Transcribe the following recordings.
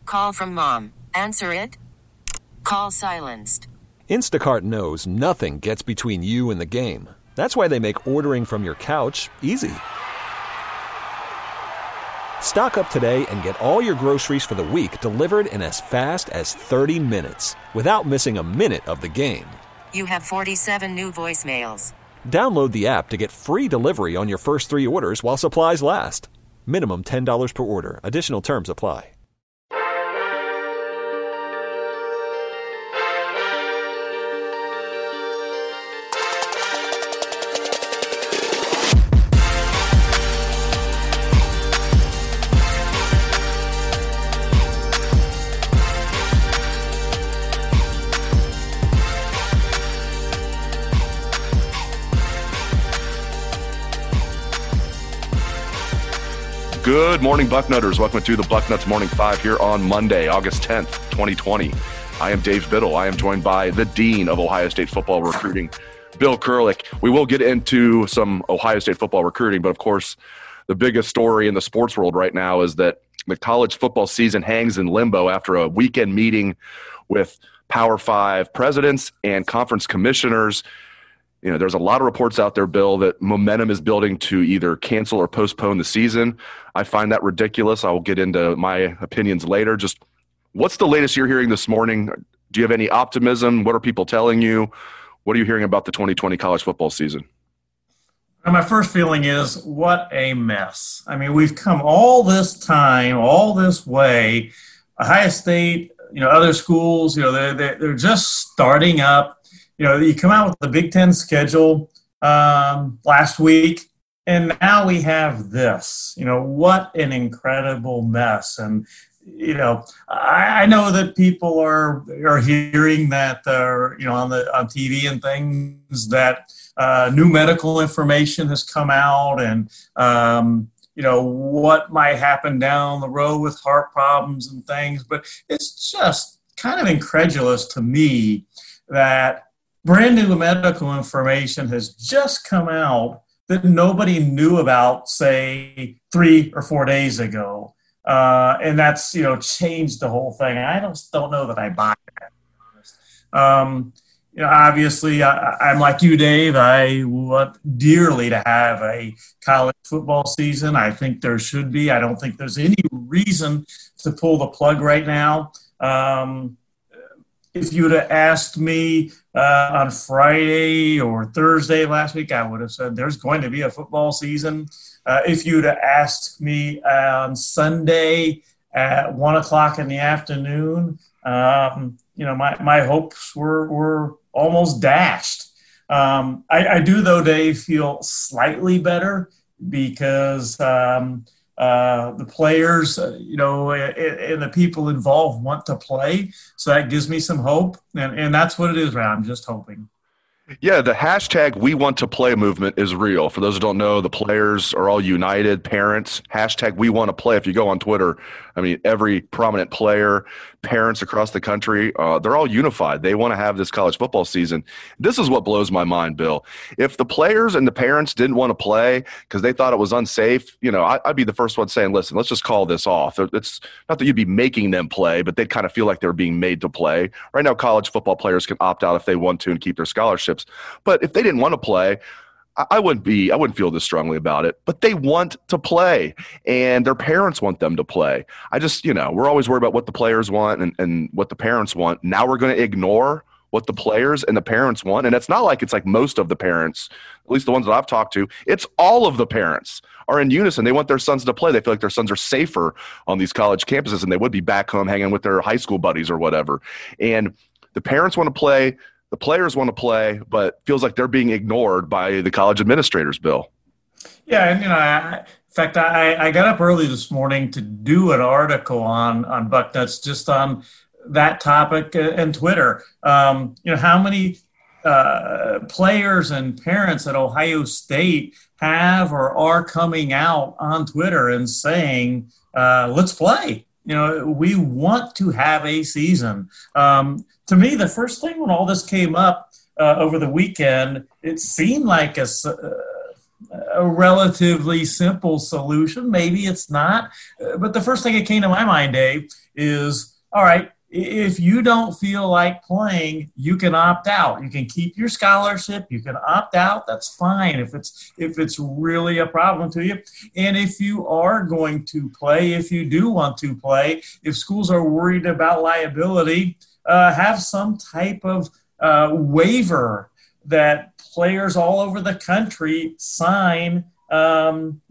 Call from mom. Answer it. Call silenced. Instacart knows nothing gets between you and the game. That's why they make ordering from your couch easy. Stock up today and get all your groceries for the week delivered in as fast as 30 minutes without missing a minute of the game. You have 47 new voicemails. Download the app to get free delivery on your first 3 orders while supplies last. Minimum $10 per order. Additional terms apply. Good morning, Bucknutters. Welcome to the Bucknuts Morning 5 here on Monday, August 10th, 2020. I am Dave Biddle. I am joined by the Dean of Ohio State football recruiting, Bill Kurelic. We will get into some Ohio State football recruiting, but of course, the biggest story in the sports world right now is that the college football season hangs in limbo after a weekend meeting with Power 5 presidents and conference commissioners. You know, there's a lot of reports out there, Bill, that momentum is building to either cancel or postpone the season. I find that ridiculous. I will get into my opinions later. Just what's the latest you're hearing this morning? Do you have any optimism? What are people telling you? What are you hearing about the 2020 college football season? My first feeling is, what a mess. I mean, we've come all this time, all this way. Ohio State, other schools, they're just starting up. You come out with the Big Ten schedule last week, and now we have this. What an incredible mess. And, I know that people are hearing that, on TV and things, that new medical information has come out, and, what might happen down the road with heart problems and things. But it's just kind of incredulous to me that brand new medical information has just come out that nobody knew about, say, 3 or 4 days ago. And that's, changed the whole thing. I don't know that I buy that. Obviously, I'm like you, Dave. I want dearly to have a college football season. I think there should be. I don't think there's any reason to pull the plug right now. If you would have asked me on Friday or Thursday last week, I would have said there's going to be a football season. If you would have asked me on Sunday at 1 o'clock in the afternoon, my hopes were almost dashed. I do, though, Dave, feel slightly better because the players, and the people involved want to play. So that gives me some hope. And that's what it is, right? I'm just hoping. Yeah, the hashtag We Want to Play movement is real. For those who don't know, the players are all united, parents, hashtag We Want to Play. If you go on Twitter, every prominent player, parents across the country, they're all unified. They want to have this college football season. This is what blows my mind, Bill. If the players and the parents didn't want to play because they thought it was unsafe, I'd be the first one saying, listen, let's just call this off. It's not that you'd be making them play, but they'd kind of feel like they're being made to play. Right now, college football players can opt out if they want to and keep their scholarships. But if they didn't want to play, I wouldn't feel this strongly about it, but they want to play and their parents want them to play. I just, we're always worried about what the players want and what the parents want. Now we're going to ignore what the players and the parents want. And it's not like it's like most of the parents, at least the ones that I've talked to, it's all of the parents are in unison. They want their sons to play. They feel like their sons are safer on these college campuses and they would be back home hanging with their high school buddies or whatever. And the parents want to play. The players want to play, but feels like they're being ignored by the college administrators, Bill. Yeah, and in fact, I got up early this morning to do an article on Bucknuts just on that topic and Twitter. How many players and parents at Ohio State have or are coming out on Twitter and saying, let's play. We want to have a season. To me, the first thing when all this came up over the weekend, it seemed like a relatively simple solution. Maybe it's not. But the first thing that came to my mind, Dave, is, all right, if you don't feel like playing, you can opt out. You can keep your scholarship. You can opt out. That's fine if it's really a problem to you. And if you are going to play, if you do want to play, if schools are worried about liability, have some type of waiver that players all over the country sign and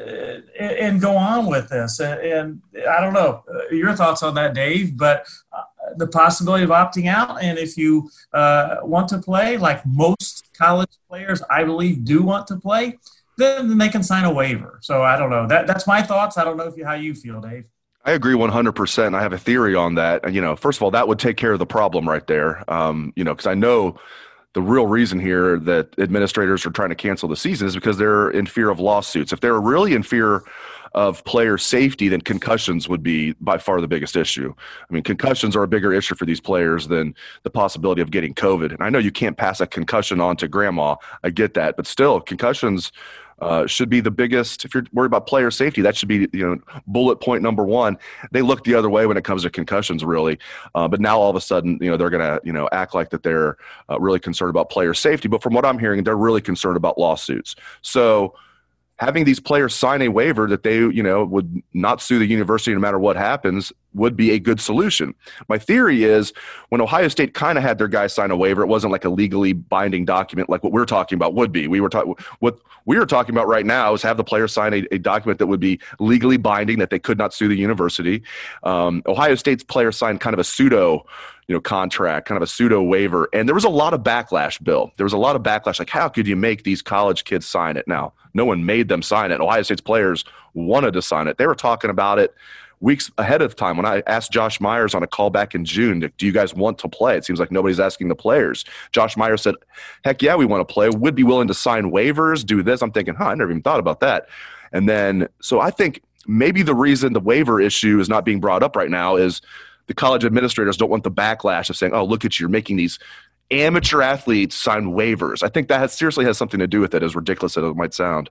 go on with this. And I don't know your thoughts on that, Dave, but the possibility of opting out, and if you want to play, like most college players, I believe, do want to play, then they can sign a waiver. So I don't know. That's my thoughts. I don't know how you feel, Dave. I agree 100%. I have a theory on that. First of all, that would take care of the problem right there. Because I know the real reason here that administrators are trying to cancel the season is because they're in fear of lawsuits. If they're really in fear of player safety, then concussions would be by far the biggest issue. I mean, concussions are a bigger issue for these players than the possibility of getting COVID. And I know you can't pass a concussion on to grandma. I get that. But still, concussions should be the biggest. If you're worried about player safety, that should be bullet point number one. They look the other way when it comes to concussions, really. But now all of a sudden, they're going to act like that they're really concerned about player safety. But from what I'm hearing, they're really concerned about lawsuits. So having these players sign a waiver that they, would not sue the university no matter what happens would be a good solution. My theory is when Ohio State kind of had their guys sign a waiver, it wasn't like a legally binding document like what we're talking about would be. What we were talking about right now is have the players sign a document that would be legally binding, that they could not sue the university. Ohio State's players signed kind of a pseudo contract, kind of a pseudo waiver. And there was a lot of backlash, Bill. There was a lot of backlash. Like, how could you make these college kids sign it? Now, no one made them sign it. Ohio State's players wanted to sign it. They were talking about it weeks ahead of time. When I asked Josh Myers on a call back in June, do you guys want to play? It seems like nobody's asking the players. Josh Myers said, heck yeah, we want to play. Would be willing to sign waivers, do this. I'm thinking, I never even thought about that. And then, so I think maybe the reason the waiver issue is not being brought up right now is the college administrators don't want the backlash of saying, oh, look at you, you're making these amateur athletes sign waivers. I think that seriously has something to do with it, as ridiculous as it might sound.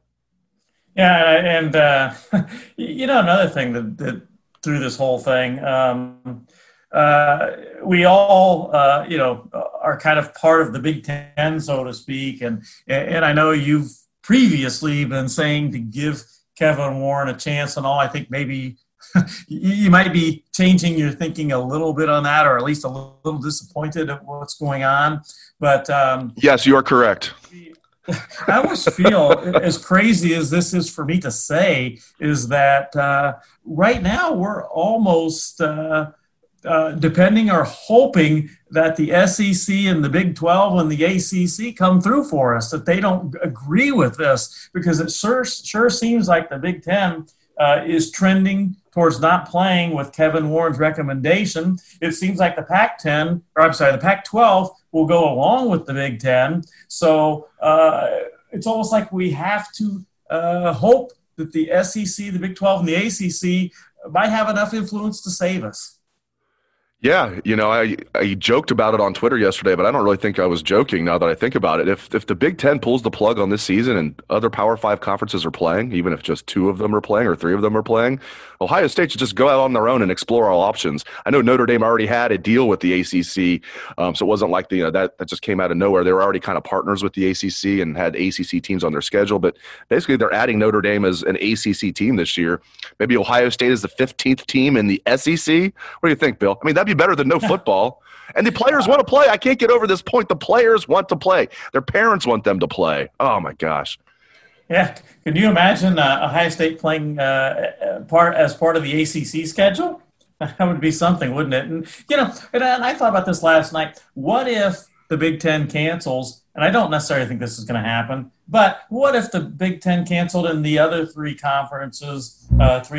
Yeah, and another thing that through this whole thing, we all, are kind of part of the Big Ten, so to speak. And I know you've previously been saying to give Kevin Warren a chance and all. I think maybe you might be changing your thinking a little bit on that, or at least a little disappointed at what's going on. But yes, you are correct. I always feel, as crazy as this is for me to say, is that right now we're almost depending or hoping that the SEC and the Big 12 and the ACC come through for us, that they don't agree with this, because it sure seems like the Big Ten is trending towards not playing with Kevin Warren's recommendation. It seems like the the Pac-12 will go along with the Big Ten. So it's almost like we have to hope that the SEC, the Big 12, and the ACC might have enough influence to save us. Yeah, I joked about it on Twitter yesterday, but I don't really think I was joking now that I think about it. If the Big Ten pulls the plug on this season and other Power 5 conferences are playing, even if just 2 of them are playing or 3 of them are playing, Ohio State should just go out on their own and explore all options. I know Notre Dame already had a deal with the ACC, so it wasn't like that just came out of nowhere. They were already kind of partners with the ACC and had ACC teams on their schedule, but basically they're adding Notre Dame as an ACC team this year. Maybe Ohio State is the 15th team in the SEC. What do you think, Bill? I mean, that'd be better than no football. And the players want to play. I can't get over this point. The players want to play. Their parents want them to play. Oh, my gosh. Yeah. Can you imagine Ohio State playing as part of the ACC schedule? That would be something, wouldn't it? And I thought about this last night. What if the Big Ten cancels? And I don't necessarily think this is going to happen, but what if the Big Ten canceled and the other 3 conferences,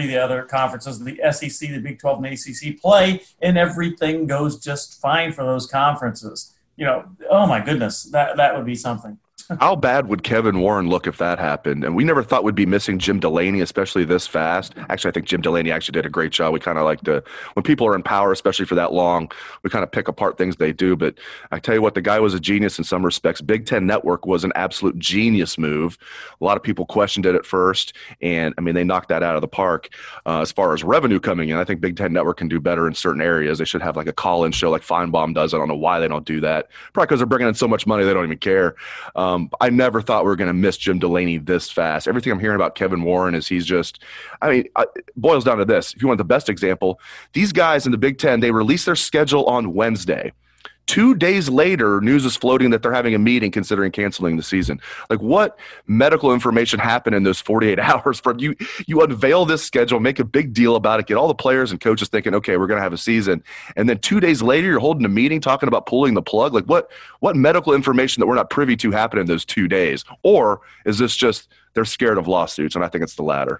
the SEC, the Big 12, and the ACC play, and everything goes just fine for those conferences? Oh my goodness, that would be something. How bad would Kevin Warren look if that happened? And we never thought we'd be missing Jim Delaney, especially this fast. Actually, I think Jim Delaney actually did a great job. We kind of like to, when people are in power, especially for that long, we kind of pick apart things they do. But I tell you what, the guy was a genius in some respects. Big Ten Network was an absolute genius move. A lot of people questioned it at first, and I mean, they knocked that out of the park. As far as revenue coming in, I think Big Ten Network can do better in certain areas. They should have like a call-in show like Feinbaum does. I don't know why they don't do that. Probably because they're bringing in so much money they don't even care. I never thought we were going to miss Jim Delaney this fast. Everything I'm hearing about Kevin Warren is he's just, I mean, it boils down to this. If you want the best example, these guys in the Big Ten, they release their schedule on Wednesday. 2 days later, news is floating that they're having a meeting considering canceling the season. Like, what medical information happened in those 48 hours? For you unveil this schedule, make a big deal about it, get all the players and coaches thinking, okay, we're going to have a season. And then 2 days later, you're holding a meeting talking about pulling the plug. Like, what medical information that we're not privy to happened in those 2 days? Or is this just they're scared of lawsuits? And I think it's the latter.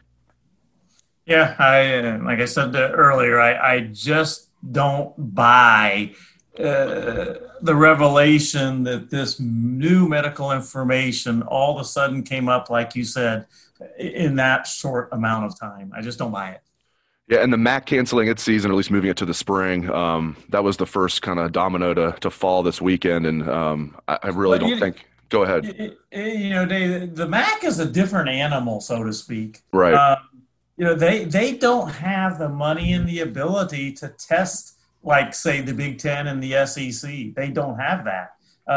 Yeah, like I said earlier, I just don't buy the revelation that this new medical information all of a sudden came up, like you said, in that short amount of time. I just don't buy it. Yeah, and the MAC canceling its season, or at least moving it to the spring, that was the first kind of domino to fall this weekend, and I really don't think – go ahead. Dave, the MAC is a different animal, so to speak. Right. They don't have the money and the ability to test – like, say, the Big Ten and the SEC. They don't have that.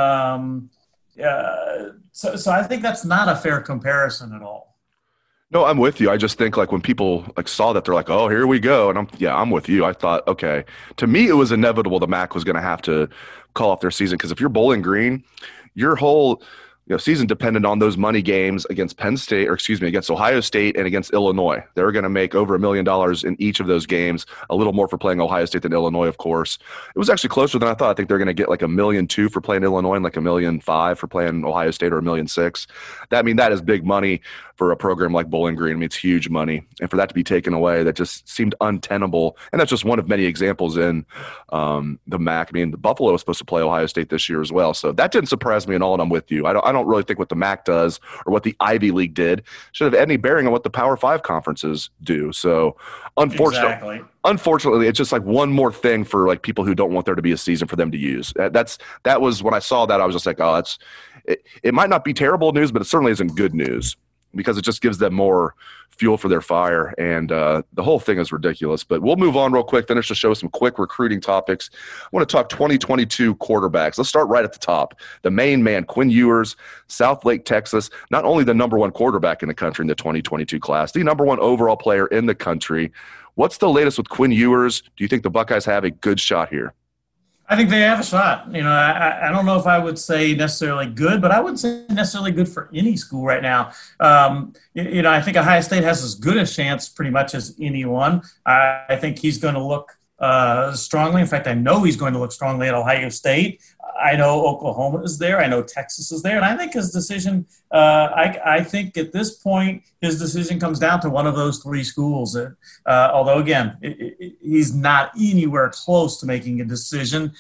So I think that's not a fair comparison at all. No, I'm with you. I just think, like, when people like saw that, they're like, oh, here we go. And I'm with you. I thought, okay. To me, it was inevitable the MAC was going to have to call off their season because if you're Bowling Green, your whole – season depended on those money games against against Ohio State and against Illinois. They were going to make over $1 million in each of those games, a little more for playing Ohio State than Illinois, of course. It was actually closer than I thought. I think they're going to get like $1.2 million for playing Illinois and like $1.5 million for playing Ohio State, or $1.6 million. That is big money for a program like Bowling Green. I mean, it's huge money. And for that to be taken away, that just seemed untenable. And that's just one of many examples in the MAC. I mean, Buffalo was supposed to play Ohio State this year as well. So that didn't surprise me at all, and I'm with you. I don't really think what the MAC does or what the Ivy League did should have any bearing on what the Power 5 conferences do. So unfortunately, it's just like one more thing for like people who don't want there to be a season for them to use. That was when I saw that, I was just like, oh, it might not be terrible news, but it certainly isn't good news, because it just gives them more fuel for their fire, and the whole thing is ridiculous. But we'll move on real quick, finish the show with some quick recruiting topics. I want to talk 2022 quarterbacks. Let's start right at the top. The main man, Quinn Ewers, Southlake, Texas, not only the number one quarterback in the country in the 2022 class, the number one overall player in the country. What's the latest with Quinn Ewers? Do you think the Buckeyes have a good shot here? I think they have a shot. I don't know if I would say necessarily good, but I wouldn't say necessarily good for any school right now. I think Ohio State has as good a chance pretty much as anyone. I think he's going to look strongly. In fact, I know he's going to look strongly at Ohio State. I know Oklahoma is there. I know Texas is there. And I think his decision, I think at this point, his decision comes down to one of those three schools. Although, again, he's not anywhere close to making a decision.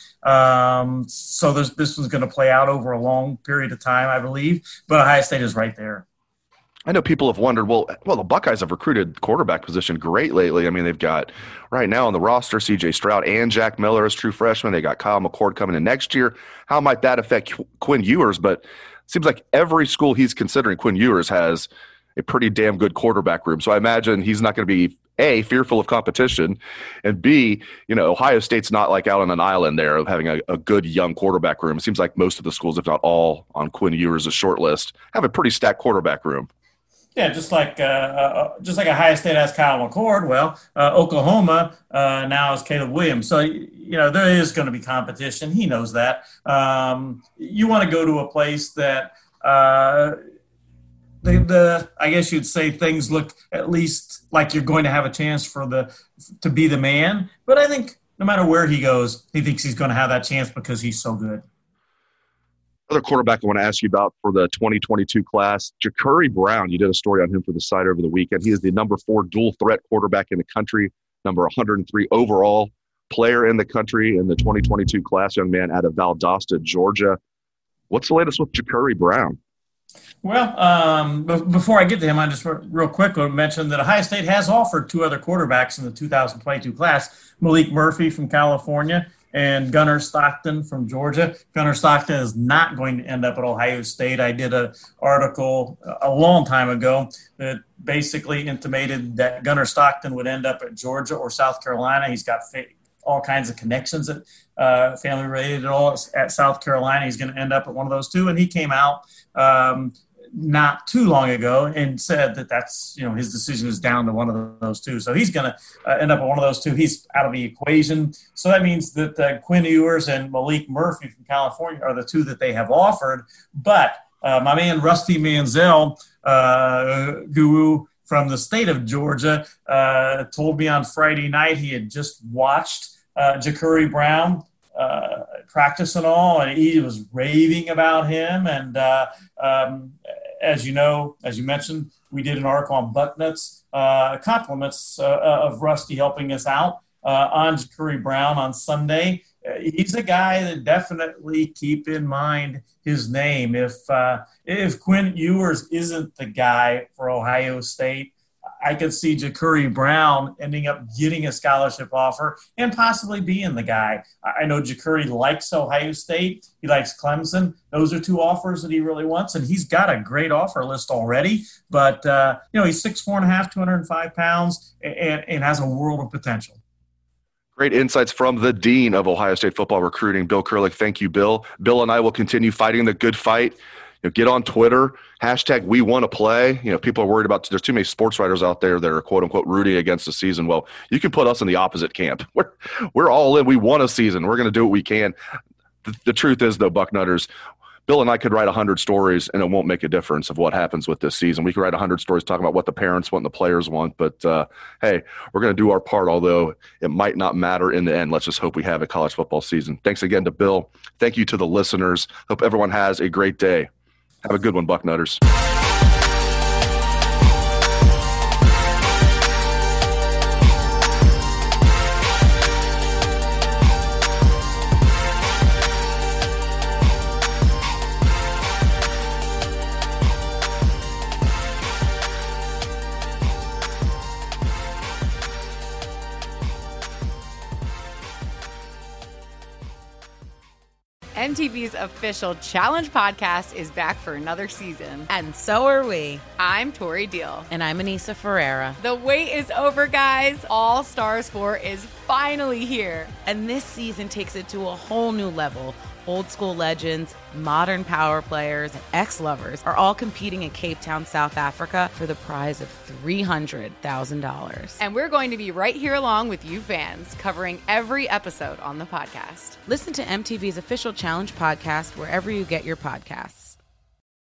So this one's going to play out over a long period of time, I believe. But Ohio State is right there. I know people have wondered, well, the Buckeyes have recruited quarterback position great lately. I mean, they've got right now on the roster C.J. Stroud and Jack Miller as true freshmen. They got Kyle McCord coming in next year. How might that affect Quinn Ewers? But it seems like every school he's considering, Quinn Ewers has a pretty damn good quarterback room. So I imagine he's not going to be, A, fearful of competition, and B, Ohio State's not like out on an island there of having a good young quarterback room. It seems like most of the schools, if not all, on Quinn Ewers' short list have a pretty stacked quarterback room. Yeah, just like Ohio State has Kyle McCord, Oklahoma now has Caleb Williams. So, there is going to be competition. He knows that. You want to go to a place that I guess you'd say things look at least like you're going to have a chance to be the man. But I think no matter where he goes, he thinks he's going to have that chance because he's so good. Other quarterback I want to ask you about for the 2022 class, Ja'Kurri Brown. You did a story on him for the site over the weekend. He is the number 4 dual threat quarterback in the country, number 103 overall player in the country in the 2022 class, young man out of Valdosta, Georgia. What's the latest with Ja'Kurri Brown? Well, before I get to him, I just real quick want to mention that Ohio State has offered 2 other quarterbacks in the 2022 class, Malik Murphy from California and Gunnar Stockton from Georgia. Gunnar Stockton is not going to end up at Ohio State. I did an article a long time ago that basically intimated that Gunnar Stockton would end up at Georgia or South Carolina. He's got all kinds of connections that family related at all at South Carolina. He's going to end up at one of those 2. And he came out not too long ago and said that that's, his decision is down to one of those 2. So he's going to end up at one of those 2. He's out of the equation. So that means that Quinn Ewers and Malik Murphy from California are the 2 that they have offered. But my man Rusty Manziel, guru from the state of Georgia, told me on Friday night he had just watched Jacurri Brown practice and all, and he was raving about him. And as you mentioned, we did an article on Bucknuts, compliments of Rusty helping us out on Jacurri Brown on Sunday. He's a guy that definitely keep in mind his name. If Quinn Ewers isn't the guy for Ohio State, I could see Jacurri Brown ending up getting a scholarship offer and possibly being the guy. I know Jacurri likes Ohio State. He likes Clemson. Those are 2 offers that he really wants, and he's got a great offer list already. But, he's 6'4.5", 205 pounds, and has a world of potential. Great insights from the Dean of Ohio State football recruiting, Bill Kurelic. Thank you, Bill. Bill and I will continue fighting the good fight. Get on Twitter, #WeWantToPlay. People are worried about there's too many sports writers out there that are quote unquote rooting against the season. Well, you can put us in the opposite camp. We're all in. We want a season. We're going to do what we can. The truth is, though, Bucknutters, Bill and I could write 100 stories, and it won't make a difference of what happens with this season. We could write 100 stories talking about what the parents want and the players want. But, hey, we're going to do our part, although it might not matter in the end. Let's just hope we have a college football season. Thanks again to Bill. Thank you to the listeners. Hope everyone has a great day. Have a good one, Bucknutters. MTV's official Challenge podcast is back for another season. And so are we. I'm Tori Deal. And I'm Anissa Ferreira. The wait is over, guys. All Stars 4 is finally here. And this season takes it to a whole new level. Old school legends, modern power players, and ex-lovers are all competing in Cape Town, South Africa for the prize of $300,000. And we're going to be right here along with you fans, covering every episode on the podcast. Listen to MTV's official Challenge podcast wherever you get your podcasts.